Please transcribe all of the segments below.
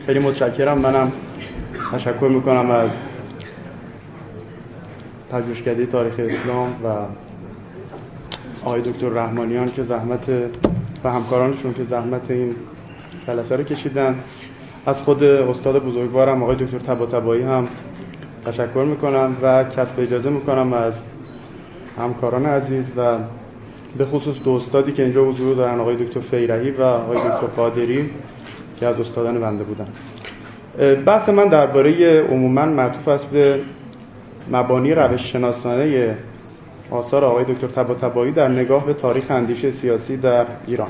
خیلی متشکرم. منم تشکر میکنم از پژوهشکده تاریخ اسلام و آقای دکتر رحمانیان که زحمت و همکارانشون که زحمت این جلسه رو کشیدن. از خود استاد بزرگوارم آقای دکتر طباطبایی هم تشکر میکنم و کسب اجازه میکنم از همکاران عزیز و به خصوص دو استادی که اینجا حضور دارن، آقای دکتر فیرحی و آقای دکتر قادری که از استادان بنده بودن. بحث من درباره عموماً معطوف است به مبانی روش شناسانه آثار آقای دکتر طباطبایی در نگاه به تاریخ اندیشه سیاسی در ایران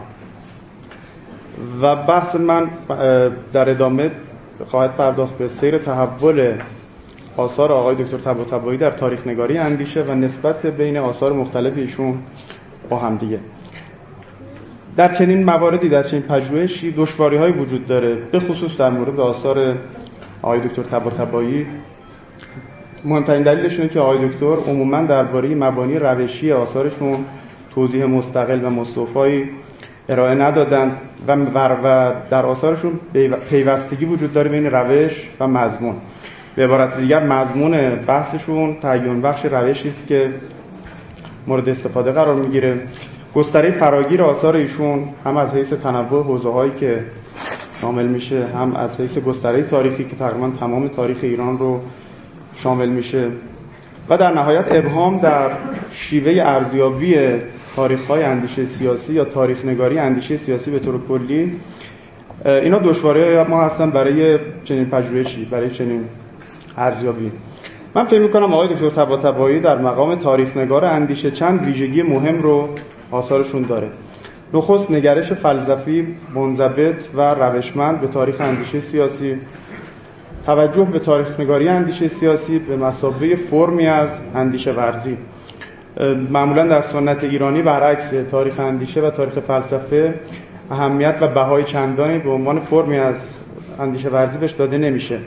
و بحث من در ادامه خواهد پرداخت به سیر تحول آثار آقای دکتر طباطبایی در تاریخ نگاری اندیشه و نسبت بین آثار مختلف ایشون با هم دیگه. در چنین مواردی، در چنین پژوهشی دشواری‌های وجود داره، به خصوص در مورد آثار آقای دکتر طباطبایی. مهمترین دلیلش اینه که آقای دکتر عموماً درباره مبانی روشی آثارشون توضیح مستقل و مستوفایی ارائه ندادن و در آثارشون پیوستگی وجود داره بین روش و مضمون. به عبارت دیگر مضمون بحثشون تعیین بخش روشی است که مورد استفاده قرار میگیره. گستره فراگیر آثار ایشون هم از حیث تنوع حوزه‌هایی که شامل میشه، هم از حیث گستره تاریخی که تقریبا تمام تاریخ ایران رو شامل میشه و در نهایت ابهام در شیوه ارزیابی تاریخ‌های اندیشه سیاسی یا تاریخ نگاری اندیشه سیاسی به طور کلی. اینا دشواری ما هستن برای چنین پژوهشی، برای چنین ارزیابی. من فکر می‌کنم آقای دکتر طباطبایی در مقام تاریخ نگار اندیشه چند ویژگی مهم رو آثارشون داره. نخست نگرش فلسفی منضبط و روشمند به تاریخ اندیشه سیاسی، توجه به تاریخ نگاری اندیشه سیاسی به مثابه فرمی از اندیشه ورزی. معمولا در سنت ایرانی برعکس، تاریخ اندیشه و تاریخ فلسفه اهمیت و بهای چندانی به عنوان فرمی از اندیشه ورزی بهش داده نمیشه.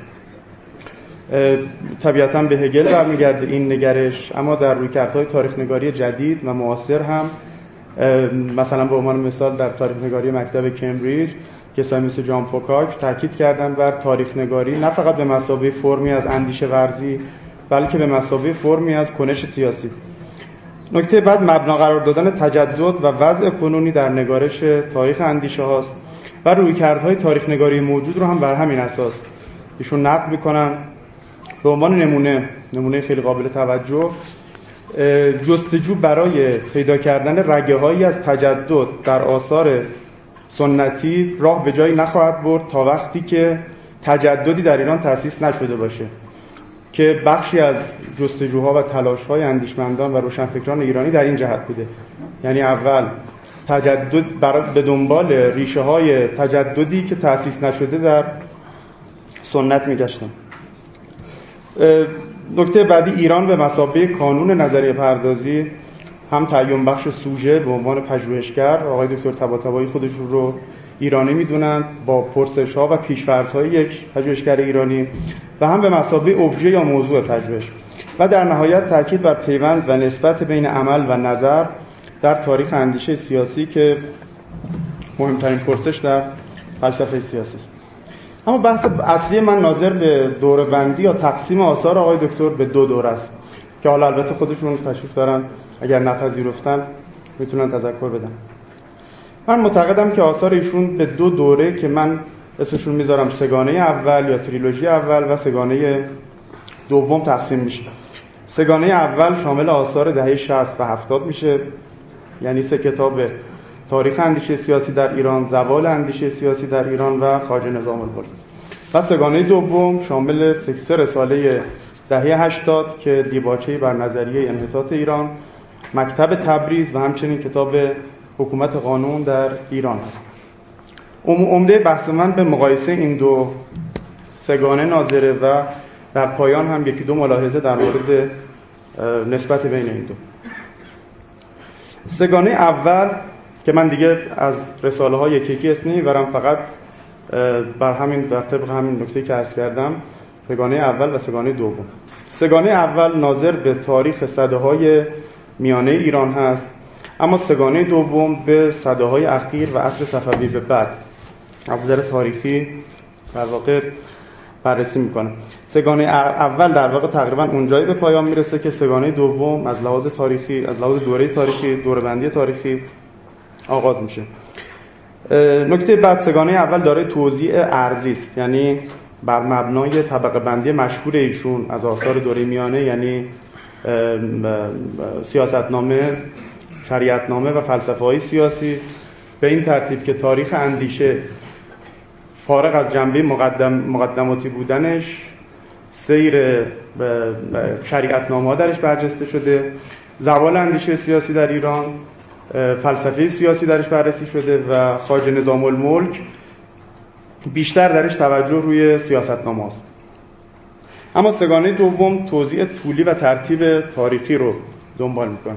طبیعتاً به هگل برمیگرده این نگرش، اما در رویکردهای تاریخ نگاری جدید و معاصر هم، مثلا به عنوان مثال در تاریخ نگاری مکتب کمبریج کسایی مثل جان پوکاک تاکید کردن بر تاریخ نگاری نه فقط به مثابه فرمی از اندیشه ورزی، بلکه به مثابه فرمی از کنش سیاسی. نکته بعد مبنا قرار دادن تجدد و وضع کنونی در نگارش تاریخ اندیشه هاست و رویکردهای تاریخ نگاری موجود رو هم بر همین اساس ایشون نقد میکنن. به عنوان نمونه خیلی قابل توجه، جستجو برای پیدا کردن رگه‌هایی از تجدد در آثار سنتی راه به جایی نخواهد برد تا وقتی که تجددی در ایران تأسیس نشده باشه، که بخشی از جستجوها و تلاش‌های اندیشمندان و روشنفکران ایرانی در این جهت بوده. یعنی اول تجدد به دنبال ریشه‌های تجددی که تأسیس نشده در سنت می‌گشتن. نکته بعدی، ایران به مثابه کانون نظریه پردازی هم تعیین بخش سوژه به عنوان پژوهشگر، آقای دکتر طباطبایی خودشون رو ایرانی میدونن با پرسش‌ها و پیش‌فرض‌های یک پژوهشگر ایرانی، و هم به مثابه ابژه یا موضوع پژوهش، و در نهایت تاکید بر پیوند و نسبت بین عمل و نظر در تاریخ اندیشه سیاسی که مهمترین پرسش در فلسفه سیاسی است. اما بحث اصلی من ناظر به دوره‌بندی یا تقسیم آثار آقای دکتر به دو دوره است که حالا البته خودشون تشریف دارن، اگر نپذیرفتن میتونن تذکر بدن. من معتقدم که آثار ایشون به دو دوره که من اسمشون میذارم سگانه اول یا تریلوژی اول و سگانه دوم تقسیم میشه. سگانه اول شامل آثار دهه 60 و 70 میشه، یعنی 3 کتاب: تاریخ اندیشه سیاسی در ایران، زوال اندیشه سیاسی در ایران و خارج نظام الملک. و سگانه دوم شامل 3 رساله دهه 80 که دیباچه‌ای بر نظریه انحطاط ایران، مکتب تبریز و همچنین کتاب حکومت قانون در ایران است. عمده بحث من به مقایسه این دو سگانه ناظره و در پایان هم یکی دو ملاحظه در مورد نسبت بین این دو. سگانه اول که من دیگه از رساله ها یکی اسم نمیبرم، فقط بر همین در طبق همین نکته که عرض کردم، سگانه اول و سگانه دوم. سگانه اول ناظر به تاریخ سده‌های میانه ایران هست، اما سگانه دوم به سده‌های اخیر و عصر صفوی به بعد از نظر تاریخی در واقع بررسی میکنه. سگانه اول در واقع تقریبا اونجایی به پایان میرسه که سگانه دوم از لحاظ تاریخی، از لحاظ دوره تاریخی، دوره‌بندی تاریخی آغاز میشه. نکته بعد، سگانه اول داره توزیع ارضی است، یعنی بر مبنای طبقه بندی مشهور ایشون از آثار دوره میانه، یعنی سیاستنامه، شریعتنامه و فلسفه‌های سیاسی، به این ترتیب که تاریخ اندیشه فارغ از جنبه مقدماتی بودنش، سیر شریعتنامه‌ها درش برجسته شده، زوال اندیشه سیاسی در ایران، فلسفه سیاسی درش بررسی شده و خارج نظام الملک بیشتر درش توجه روی سیاستنامه است. اما سگانه دوم توزیع طولی و ترتیب تاریخی رو دنبال میکنه.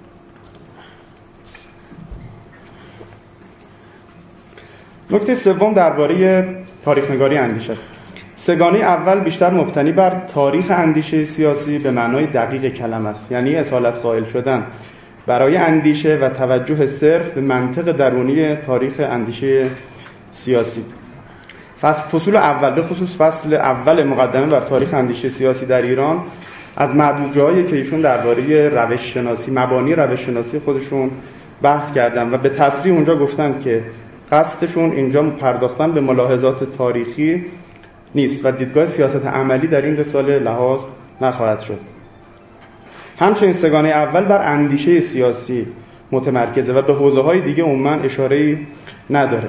نکته سوم درباره تاریخ نگاری اندیشه. سگانه اول بیشتر مبتنی بر تاریخ اندیشه سیاسی به معنای دقیق کلمه است، یعنی اصالت قائل شدن برای اندیشه و توجه صرف به منطق درونی تاریخ اندیشه سیاسی. فصل اول، به خصوص فصل اول مقدمه بر تاریخ اندیشه سیاسی در ایران، از معدودجاهایی که ایشون درباره روش شناسی، مبانی روش شناسی خودشون بحث کردن و به تصریح اونجا گفتن که قصدشون اینجا پرداختن به ملاحظات تاریخی نیست و دیدگاه سیاست عملی در این رساله لحاظ نخواهد شد. همچنین سگانه اول بر اندیشه سیاسی متمرکزه و به حوزه‌های دیگه عموما اشاره‌ای نداره،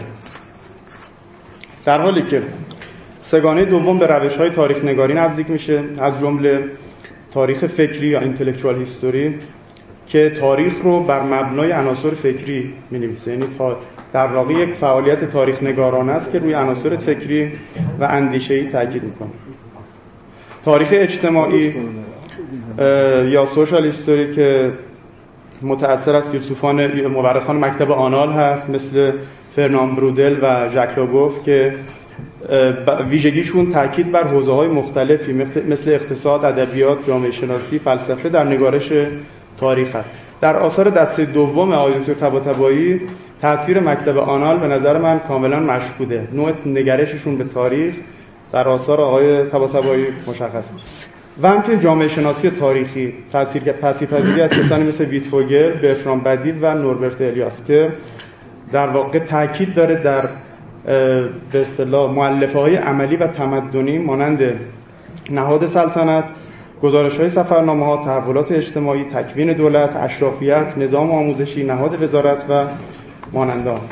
در حالی که سگانه دوم به روش‌های تاریخ نگاری نزدیک میشه، از جمله تاریخ فکری یا اینتלקچوال هیستوری که تاریخ رو بر مبنای عناصر فکری می‌نویسه، یعنی در واقع یک فعالیت تاریخ نگارانه است که روی عناصر فکری و اندیشه‌ای تاکید می‌کنه. تاریخ اجتماعی یا سوشال هیستوری که متأثر از فیلسوفان مورخان مکتب آنال هست، مثل فرناند برودل و ژاک لاگوف، که ویژگیشون تاکید بر حوزه‌های مختلفی مثل اقتصاد، ادبیات، جامعه شناسی، فلسفه در نگارش تاریخ است. در آثار دسته دوم آقای دکتر طباطبایی تأثیر مکتب آنال به نظر من کاملا مشهوده. نوع نگرششون به تاریخ در آثار آقای طباطبایی مشخص است. و همچنین جامعه شناسی تاریخی تاثیرپذیری از کسانی مثل ویتفوگل، برترام بدی و نوربرت الیاس که در واقع تاکید داره در به اصطلاح مؤلفه‌های عملی و تمدنی مانند نهاد سلطنت، گزارش‌های سفرنامه‌ها، تحولات اجتماعی، تکوین دولت، اشرافیت، نظام آموزشی، نهاد وزارت و مانند آن.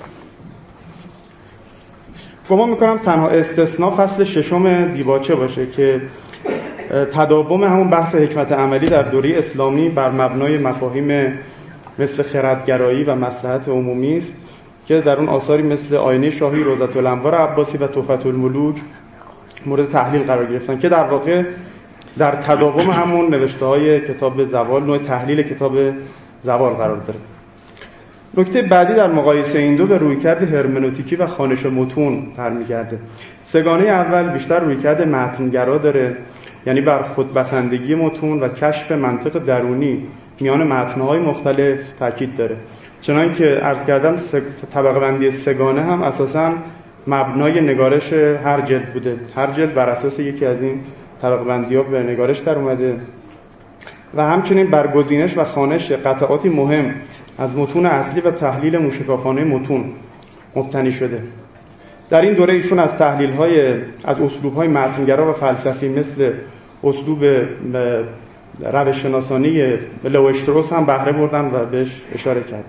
گمان می‌کنم تنها استثناء فصل ششم دیباچه باشه که تداوم همون بحث حکمت عملی در دوره اسلامی بر مبنای مفاهیم مثل خردگرایی و مصلحت عمومی است که در اون آثاری مثل آینه شاهی، روضة الانوار عباسی و تحفة الملوک مورد تحلیل قرار گرفتن که در واقع در تداوم همون نوشته‌های کتاب زوال، نوع تحلیل کتاب زوال قرار داره. نکته بعدی در مقایسه این دو به رویکرد هرمنوتیکی و خوانش متون برمیگرده. سگانه اول بیشتر رویکرد متنگرا داره، یعنی بر خودبسندگی متون و کشف منطق درونی میان متن‌های مختلف تاکید داره. چنانکه که عرض کردم طبقه بندی سگانه هم اساساً مبنای نگارش هر جلد بوده. هر جلد بر اساس یکی از این طبقه بندی‌ها به نگارش در اومده و همچنین بر گزینش و خوانش قطعاتی مهم از متون اصلی و تحلیل موشکافانه متون مبتنی شده. در این دوره ایشون از از اسلوب‌های متنگرا و فلسفی مثل اسلوب روش شناسانی لو اشتروس هم بهره بردن و بهش اشاره کرد.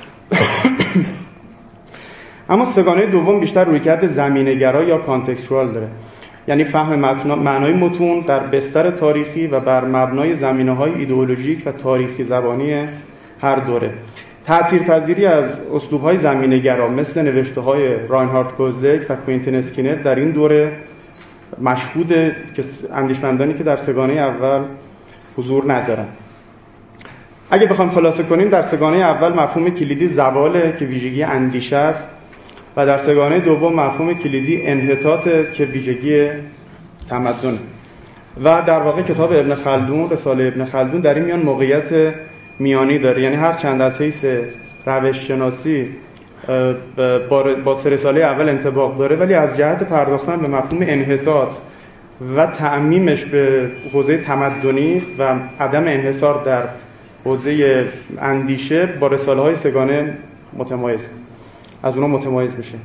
اما سگانه دوم بیشتر رویکرد زمینه‌گرا یا کانتکستوال داره، یعنی فهم معنای متون در بستر تاریخی و بر مبنای زمینه‌های ایدئولوژیک و تاریخی زبانی هر دوره. تأثیرپذیری از اسلوب‌های زمینه‌گرا مثل نوشته‌های راینهارد کوزلک و کوینتین اسکینر در این دوره مشهوده که اندیشمندانی که در سگانه اول حضور ندارن. اگه بخوام خلاصه کنیم، در سگانه اول مفهوم کلیدی زواله که ویژگی اندیشه است و در سگانه دوم مفهوم کلیدی انحطاط که ویژگی تمدن. و در واقع کتاب ابن خلدون، رساله ابن خلدون در این میان موقعیت میانی داره، یعنی هر چند از حیث روش شناسی با 3 رساله اول انطباق داره، ولی از جهت پرداختن به مفهوم انحطاط و تعمیمش به حوزه تمدنی و عدم انحصار در حوزه اندیشه با رساله های سگانه از اونا متمایز میشه.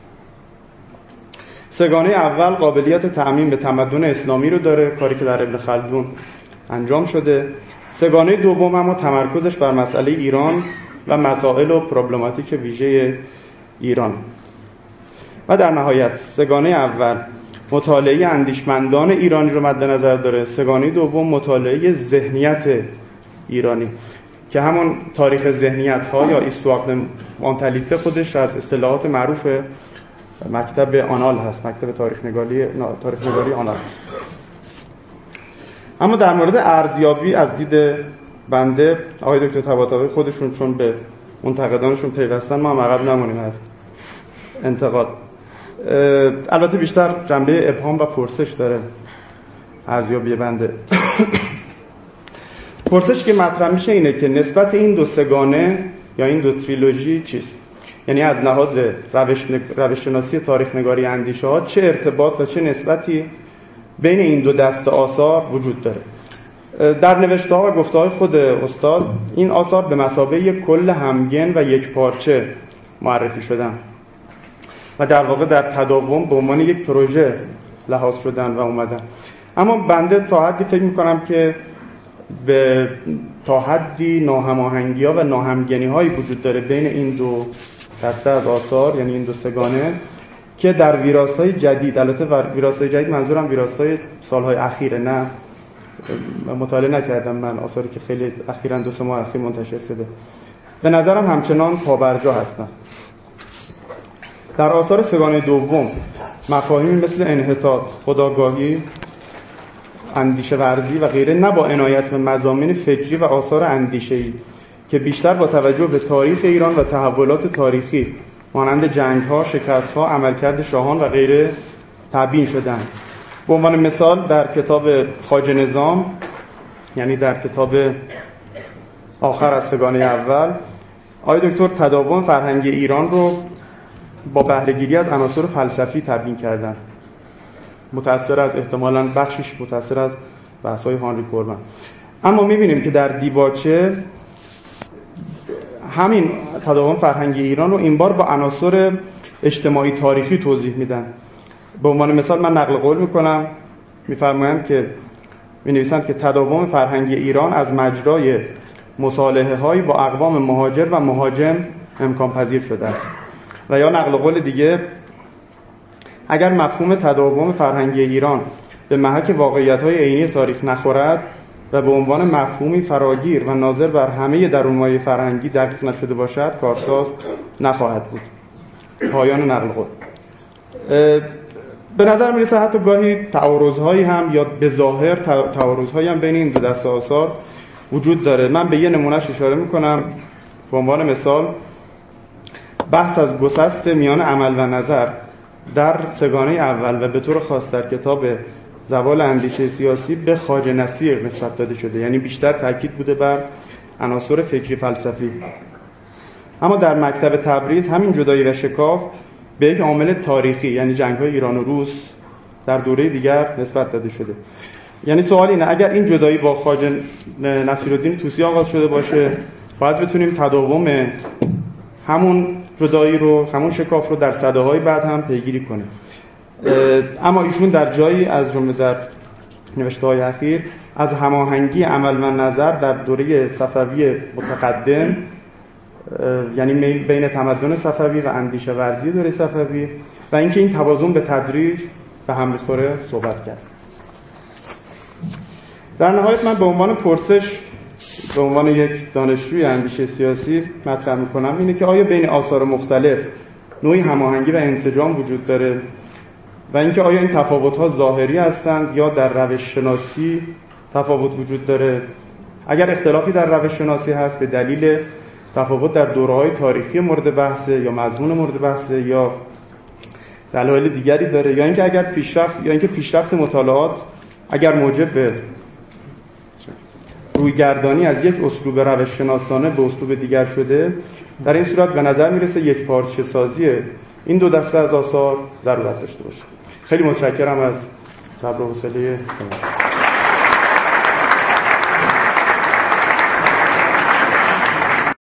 سگانه اول قابلیت تعمیم به تمدن اسلامی رو داره، کاری که در ابن خلدون انجام شده. سگانه دوم اما تمرکزش بر مسئله ایران و مسائل و پروبلماتیک ویژه ایران. و در نهایت سگانه اول مطالعه اندیشمندان ایرانی رو مد نظر داره، سگانه دوم مطالعه ذهنیت ایرانی که همون تاریخ ذهنیت ها یا ایستواق مانتالیته خودش از اصطلاحات معروف مکتب آنال هست، مکتب تاریخ نگاری آنال. اما در مورد ارزیابی از دید بنده آقای دکتر طباطبایی خودشون چون به منتقدانشون پیوستن، ما هم عقب نمونیم از انتقاد. البته بیشتر جنبه ابهام و پرسش داره ارزیابی بنده. پرسش که مطرح میشه اینه که نسبت این دو سگانه یا این دو تریلوژی چیست؟ یعنی از لحاظ روش شناسی تاریخ نگاری اندیشه ها چه ارتباط و چه نسبتی بین این دو دسته آثار وجود داره؟ در نوشته ها و گفته های خود استاد این آثار به مثابه یک کل همگن و یک پارچه معرفی شدن و در واقع در تداوم به عنوان یک پروژه لحاظ شدن و اومدن. اما بنده تا حدی فکر میکنم که به تا حدی ناهماهنگی ها و ناهمگنی هایی وجود داره بین این دو دسته از آثار، یعنی این دو سگانه، که در ویراست‌های جدید، البته ویراست‌های جدید منظورم ویراست‌های سالهای اخیره، نه مطالعه نکردم من آثاری که خیلی اخیراً 2-3 ماه اخیر منتشر شده، به نظرم همچنان پابرجا هستن. در آثار سگانه دوم مفاهیمی مثل انحطاط، خودآگاهی، اندیشه ورزی و غیره نه با عنایت به مضامین فکری و آثار اندیشه‌ای که بیشتر با توجه به تاریخ ایران و تحولات تاریخی مانند جنگ‌ها، شکست‌ها، عملکرد شاهان و غیره تبیین شدند. به عنوان مثال در کتاب خواجه نظام، یعنی در کتاب آخر از سگانه اول، آقای دکتر تداوم فرهنگی ایران رو با بهره‌گیری از عناصر فلسفی تبیین کردند. متأثر از احتمالاً بخشش متأثر از بحث‌های هانری کورمن. اما می‌بینیم که در دیباچه همین تداوم فرهنگی ایران رو این بار با عناصر اجتماعی تاریخی توضیح میدن. به عنوان مثال من نقل قول میکنم، میفرمایند که مینویسند که تداوم فرهنگی ایران از مجرای مصالحه های با اقوام مهاجر و مهاجم امکان پذیر شده است. و یا نقل قول دیگه، اگر مفهوم تداوم فرهنگی ایران به محک واقعیت های عینی تاریخ نخورد و به عنوان مفهومی فراگیر و ناظر بر همه درون‌مایه فرهنگی دقیق نشده باشد، کارساز نخواهد بود. پایان نقل قول. به نظر میرسه حتی گاهی تعارض‌هایی هم یا به ظاهر تعارض‌هایی هم بین این دو دسته آثار وجود داره. من به یه نمونهش اشاره میکنم. به عنوان مثال بحث از گسست میان عمل و نظر در سگانه اول و به طور خاص در کتاب زوال اندیشه سیاسی به خواجه نصیر نسبت داده شده، یعنی بیشتر تاکید بوده بر عناصر فکری فلسفی. اما در مکتب تبریز همین جدایی و شکاف به یک عامل تاریخی، یعنی جنگ‌های ایران و روس در دوره دیگر نسبت داده شده. یعنی سوال اینه اگر این جدایی با خواجه نصیرالدین طوسی آغاز شده باشه، باید بتونیم تداوم همون جدایی رو، همون شکاف رو در سده‌های بعد هم پیگیری کنیم. اما ایشون در جایی از جمله در نوشته‌های اخیر از هماهنگی عمل و نظر در دوره صفوی متقدم، یعنی بین تمدن صفوی و اندیشه ورزی دوره صفوی و اینکه این توازن به تدریج به هم می‌خوره صحبت کرد. در نهایت من به عنوان پرسش، به عنوان یک دانشجوی اندیشه سیاسی مطرح می‌کنم اینه که آیا بین آثار مختلف نوعی هماهنگی و انسجام وجود داره و اینکه آیا این تفاوت‌ها ظاهری هستند یا در روش شناسی تفاوت وجود داره؟ اگر اختلافی در روش شناسی هست به دلیل تفاوت در دوره‌های تاریخی مورد بحثه یا مضمون مورد بحثه یا دلایل دیگری داره، یا اینکه اگر پیشرفت مطالعات اگر موجب به رویگردانی از یک اسلوب روش شناسانه به اسلوب دیگر شده، در این صورت به نظر میرسه یک پارچه سازی این دو دسته از آثار ضرورت داشته باشه. خیلی متشکرم از صبر و حوصله شما.